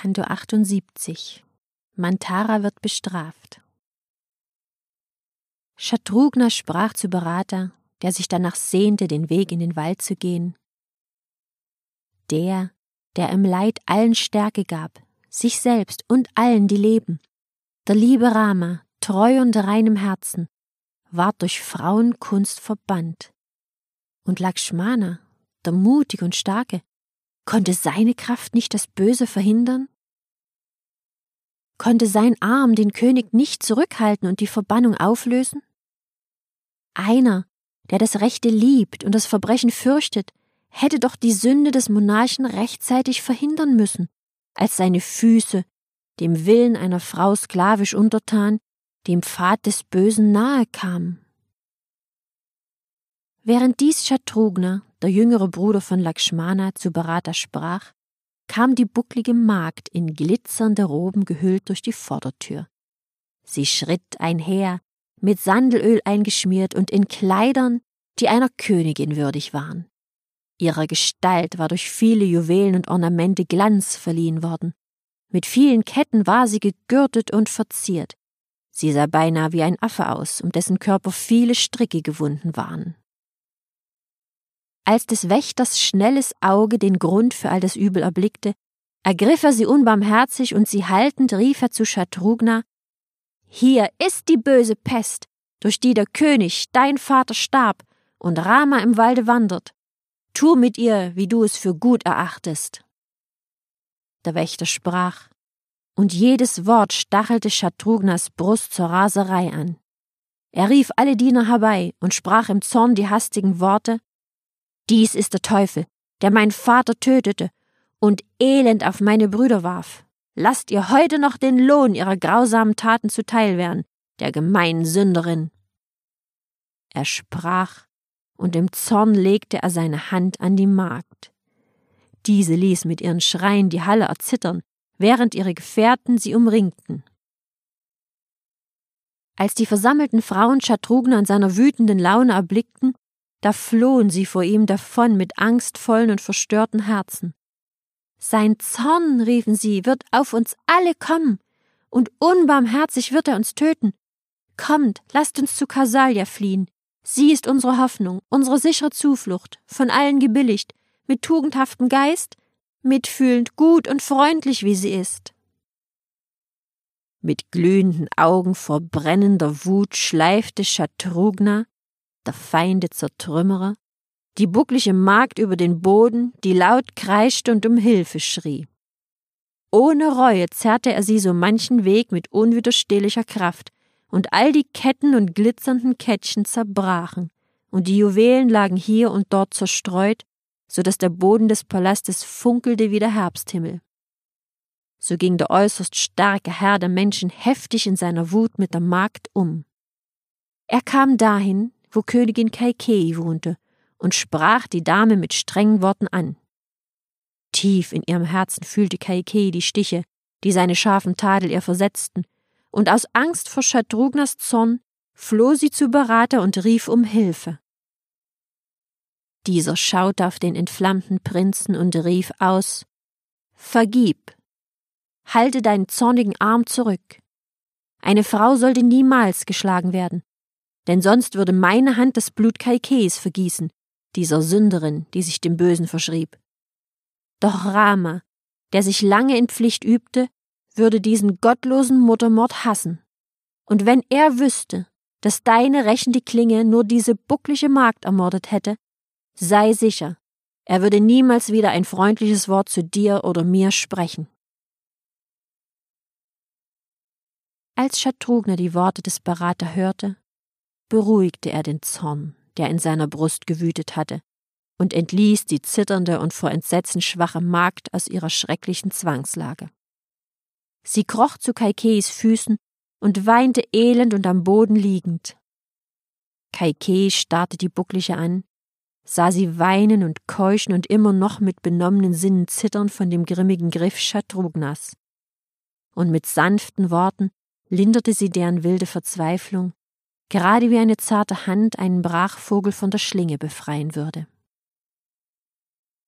Kanto 78. Manthara wird bestraft. Shatrughna sprach zu Bharata, der sich danach sehnte, den Weg in den Wald zu gehen. Der im Leid allen Stärke gab, sich selbst und allen, die leben, der liebe Rama, treu und reinem Herzen, ward durch Frauenkunst verbannt. Und Lakshmana, der mutige und starke, konnte seine Kraft nicht das Böse verhindern? Konnte sein Arm den König nicht zurückhalten und die Verbannung auflösen? Einer, der das Rechte liebt und das Verbrechen fürchtet, hätte doch die Sünde des Monarchen rechtzeitig verhindern müssen, als seine Füße, dem Willen einer Frau sklavisch untertan, dem Pfad des Bösen nahe kamen. Während dies Shatrughna, der jüngere Bruder von Lakshmana, zu Bharata sprach, kam die bucklige Magd in glitzernde Roben gehüllt durch die Vordertür. Sie schritt einher, mit Sandelöl eingeschmiert und in Kleidern, die einer Königin würdig waren. Ihrer Gestalt war durch viele Juwelen und Ornamente Glanz verliehen worden. Mit vielen Ketten war sie gegürtet und verziert. Sie sah beinahe wie ein Affe aus, um dessen Körper viele Stricke gewunden waren. Als des Wächters schnelles Auge den Grund für all das Übel erblickte, ergriff er sie unbarmherzig und sie haltend rief er zu Shatrughna: »Hier ist die böse Pest, durch die der König, dein Vater, starb und Rama im Walde wandert. Tu mit ihr, wie du es für gut erachtest.« Der Wächter sprach, und jedes Wort stachelte Shatrughnas Brust zur Raserei an. Er rief alle Diener herbei und sprach im Zorn die hastigen Worte: »Dies ist der Teufel, der meinen Vater tötete und Elend auf meine Brüder warf. Lasst ihr heute noch den Lohn ihrer grausamen Taten zuteil werden, der gemeinen Sünderin.« Er sprach, und im Zorn legte er seine Hand an die Magd. Diese ließ mit ihren Schreien die Halle erzittern, während ihre Gefährten sie umringten. Als die versammelten Frauen Shatrughna in seiner wütenden Laune erblickten, da flohen sie vor ihm davon mit angstvollen und verstörten Herzen. »Sein Zorn«, riefen sie, »wird auf uns alle kommen, und unbarmherzig wird er uns töten. Kommt, lasst uns zu Kausalya fliehen. Sie ist unsere Hoffnung, unsere sichere Zuflucht, von allen gebilligt, mit tugendhaftem Geist, mitfühlend, gut und freundlich, wie sie ist.« Mit glühenden Augen vor brennender Wut schleifte Shatrughna, der Feinde Zertrümmerer, die bucklige Magd über den Boden, die laut kreischte und um Hilfe schrie. Ohne Reue zerrte er sie so manchen Weg mit unwiderstehlicher Kraft, und all die Ketten und glitzernden Kettchen zerbrachen, und die Juwelen lagen hier und dort zerstreut, so dass der Boden des Palastes funkelte wie der Herbsthimmel. So ging der äußerst starke Herr der Menschen heftig in seiner Wut mit der Magd um. Er kam dahin, wo Königin Kaikeyi wohnte, und sprach die Dame mit strengen Worten an. Tief in ihrem Herzen fühlte Kaikeyi die Stiche, die seine scharfen Tadel ihr versetzten, und aus Angst vor Shatrughnas Zorn floh sie zu Bharata und rief um Hilfe. Dieser schaute auf den entflammten Prinzen und rief aus: »Vergib! Halte deinen zornigen Arm zurück! Eine Frau sollte niemals geschlagen werden, denn sonst würde meine Hand das Blut Kaikeyis vergießen, dieser Sünderin, die sich dem Bösen verschrieb. Doch Rama, der sich lange in Pflicht übte, würde diesen gottlosen Muttermord hassen. Und wenn er wüsste, dass deine rächende Klinge nur diese bucklige Magd ermordet hätte, sei sicher, er würde niemals wieder ein freundliches Wort zu dir oder mir sprechen.« Als Shatrughna die Worte des Bharata hörte, beruhigte er den Zorn, der in seiner Brust gewütet hatte, und entließ die zitternde und vor Entsetzen schwache Magd aus ihrer schrecklichen Zwangslage. Sie kroch zu Kaikeyis Füßen und weinte elend und am Boden liegend. Kaikeyi starrte die Bucklige an, sah sie weinen und keuchen und immer noch mit benommenen Sinnen zittern von dem grimmigen Griff Shatrughnas. Und mit sanften Worten linderte sie deren wilde Verzweiflung, gerade wie eine zarte Hand einen Brachvogel von der Schlinge befreien würde.